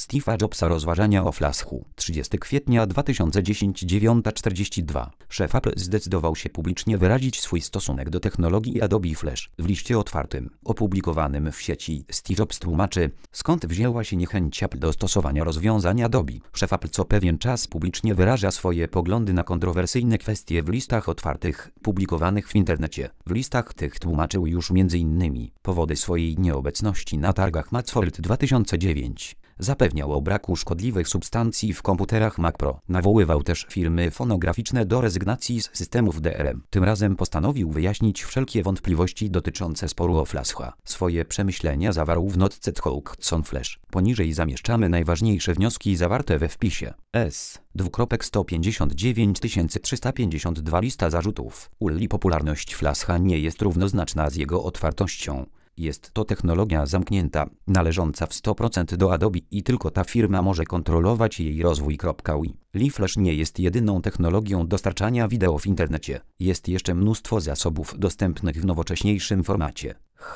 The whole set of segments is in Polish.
Steve'a Jobsa rozważania o Flashu. 30 kwietnia 2010 9:42. Szef Apple zdecydował się publicznie wyrazić swój stosunek do technologii Adobe Flash. W liście otwartym, opublikowanym w sieci, Steve Jobs tłumaczy, skąd wzięła się niechęć Apple do stosowania rozwiązań Adobe. Szef Apple co pewien czas publicznie wyraża swoje poglądy na kontrowersyjne kwestie w listach otwartych, publikowanych w internecie. W listach tych tłumaczył już m.in. powody swojej nieobecności na targach Macworld 2009. Zapewniał o braku szkodliwych substancji w komputerach Mac Pro. Nawoływał też firmy fonograficzne do rezygnacji z systemów DRM. Tym razem postanowił wyjaśnić wszelkie wątpliwości dotyczące sporu o Flasha. Swoje przemyślenia zawarł w notce Thoughts on Flash. Poniżej zamieszczamy najważniejsze wnioski zawarte we wpisie. S:159 352 Lista zarzutów. Uli popularność Flasha nie jest równoznaczna z jego otwartością. Jest to technologia zamknięta, należąca w 100% do Adobe i tylko ta firma może kontrolować jej rozwój. Flash nie jest jedyną technologią dostarczania wideo w internecie. Jest jeszcze mnóstwo zasobów dostępnych w nowocześniejszym formacie.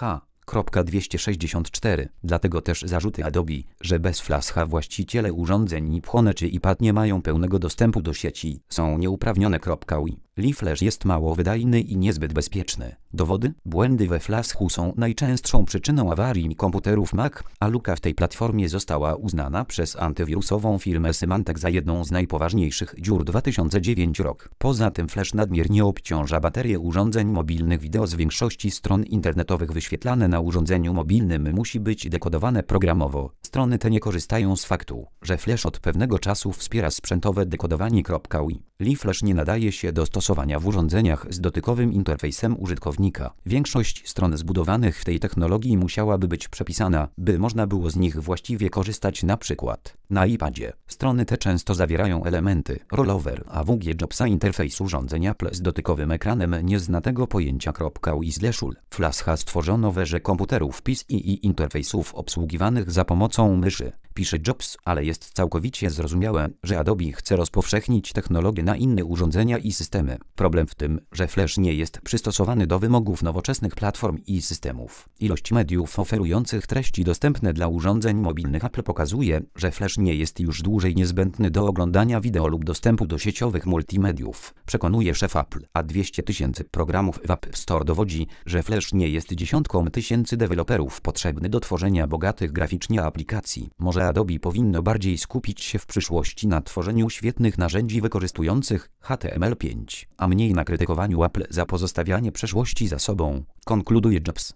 264. Dlatego też zarzuty Adobe, że bez Flasha właściciele urządzeń iPhone czy iPad nie mają pełnego dostępu do sieci, są nieuprawnione. Flash jest mało wydajny i niezbyt bezpieczny. Dowody? Błędy we Flashu są najczęstszą przyczyną awarii komputerów Mac, a luka w tej platformie została uznana przez antywirusową firmę Symantec za jedną z najpoważniejszych dziur 2009 rok. Poza tym Flash nadmiernie obciąża baterię urządzeń mobilnych. Wideo z większości stron internetowych wyświetlane na urządzeniu mobilnym musi być dekodowane programowo. Strony te nie korzystają z faktu, że Flash od pewnego czasu wspiera sprzętowe dekodowanie. Flash nie nadaje się do stosowania w urządzeniach z dotykowym interfejsem użytkownika. Większość stron zbudowanych w tej technologii musiałaby być przepisana, by można było z nich właściwie korzystać, na przykład na iPadzie. Strony te często zawierają elementy rollover AWG Jobsa interfejs urządzeń Apple z dotykowym ekranem nieznanego pojęcia. Flasha stworzono w erze komputerów PC i interfejsów obsługiwanych za pomocą myszy, pisze Jobs, ale jest całkowicie zrozumiałe, że Adobe chce rozpowszechnić technologię na inne urządzenia i systemy. Problem w tym, że Flash nie jest przystosowany do wymogów nowoczesnych platform i systemów. Ilość mediów oferujących treści dostępne dla urządzeń mobilnych Apple pokazuje, że Flash nie jest już dłużej niezbędny do oglądania wideo lub dostępu do sieciowych multimediów, przekonuje szef Apple, a 200 000 programów w App Store dowodzi, że Flash nie jest dziesiątkom tysięcy deweloperów potrzebny do tworzenia bogatych graficznie aplikacji. Może Adobe powinno bardziej skupić się w przyszłości na tworzeniu świetnych narzędzi wykorzystujących HTML5, a mniej na krytykowaniu Apple za pozostawianie przeszłości za sobą, konkluduje Jobs.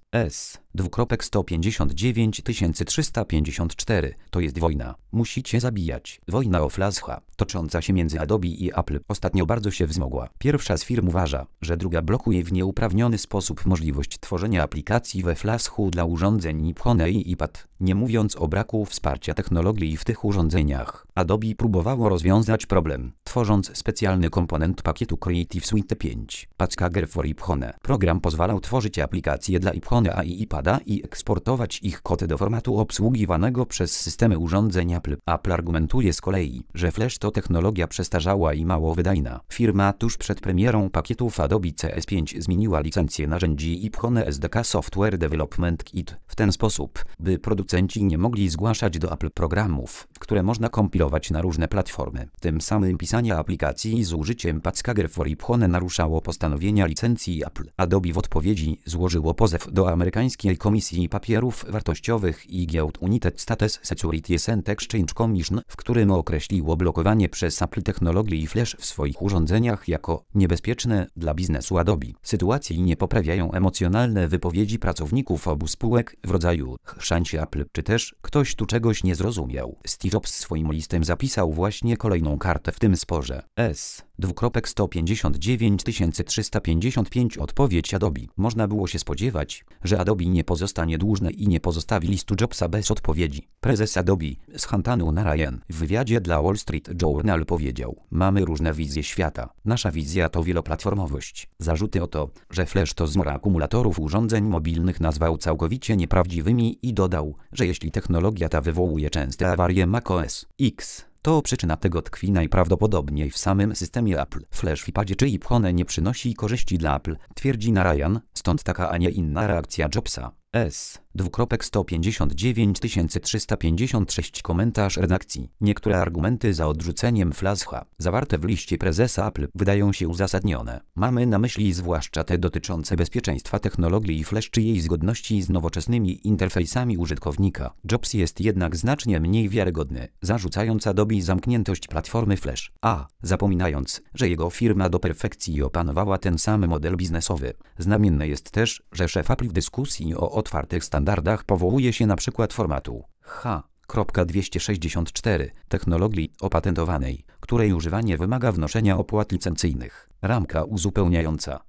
S:159 354. To jest wojna. Musicie zabijać. Wojna o Flasha, tocząca się między Adobe i Apple, ostatnio bardzo się wzmogła. Pierwsza z firm uważa, że druga blokuje w nieuprawniony sposób możliwość tworzenia aplikacji we Flashu dla urządzeń iPhone i iPad, nie mówiąc o braku wsparcia technologii w tych urządzeniach. Adobe próbowało rozwiązać problem, tworząc specjalny komponent pakietu Creative Suite 5, Packaging for iPhone. Program pozwalał tworzyć aplikacje dla iPhone'a i iPada i eksportować ich kod do formatu obsługiwanego przez systemy urządzeń Apple. Apple argumentuje z kolei, że Flash to technologia przestarzała i mało wydajna. Firma tuż przed premierą pakietów Adobe CS5 zmieniła licencję narzędzi iPhone SDK Software Development Kit w ten sposób, by producenci nie mogli zgłaszać do Apple programów, które można kompilować na różne platformy. Tym samym pisanie aplikacji z użyciem Packaging for iPhone naruszało postanowienia licencji Apple. Adobe w odpowiedzi złożyło pozew do amerykańskiej Komisji Papierów Wartościowych i Giełd United States Securities and Exchange Commission, w którym określiło blokowanie przez Apple technologii Flash w swoich urządzeniach jako niebezpieczne dla biznesu Adobe. Sytuacji nie poprawiają emocjonalne wypowiedzi pracowników obu spółek w rodzaju chrzancie Apple, czy też ktoś tu czegoś nie zrozumiał. Steve Jobs swoim listem zapisał właśnie kolejną kartę w tym sporze. S:159 355. Odpowiedź Adobe. Można było się spodziewać, że Adobe nie pozostanie dłużne i nie pozostawi listu Jobsa bez odpowiedzi. Prezes Adobe, Shantanu Narayan, w wywiadzie dla Wall Street Journal powiedział: mamy różne wizje świata. Nasza wizja to wieloplatformowość. Zarzuty o to, że Flash to zmora akumulatorów urządzeń mobilnych, nazwał całkowicie nieprawdziwymi i dodał, że jeśli technologia ta wywołuje częste awarie macOS X, to przyczyna tego tkwi najprawdopodobniej w samym systemie Apple. Flash w iPadzie czy iPhone nie przynosi korzyści dla Apple, twierdzi Narayan, stąd taka, a nie inna reakcja Jobsa. S. 159 356 komentarz redakcji. Niektóre argumenty za odrzuceniem Flasha, zawarte w liście prezesa Apple, wydają się uzasadnione. Mamy na myśli zwłaszcza te dotyczące bezpieczeństwa technologii Flash czy jej zgodności z nowoczesnymi interfejsami użytkownika. Jobs jest jednak znacznie mniej wiarygodny, zarzucając Adobe zamkniętość platformy Flash, zapominając, że jego firma do perfekcji opanowała ten sam model biznesowy. Znamienne jest też, że szef Apple w dyskusji o otwartych standardach powołuje się na przykład formatu H.264, technologii opatentowanej, której używanie wymaga wnoszenia opłat licencyjnych. Ramka uzupełniająca.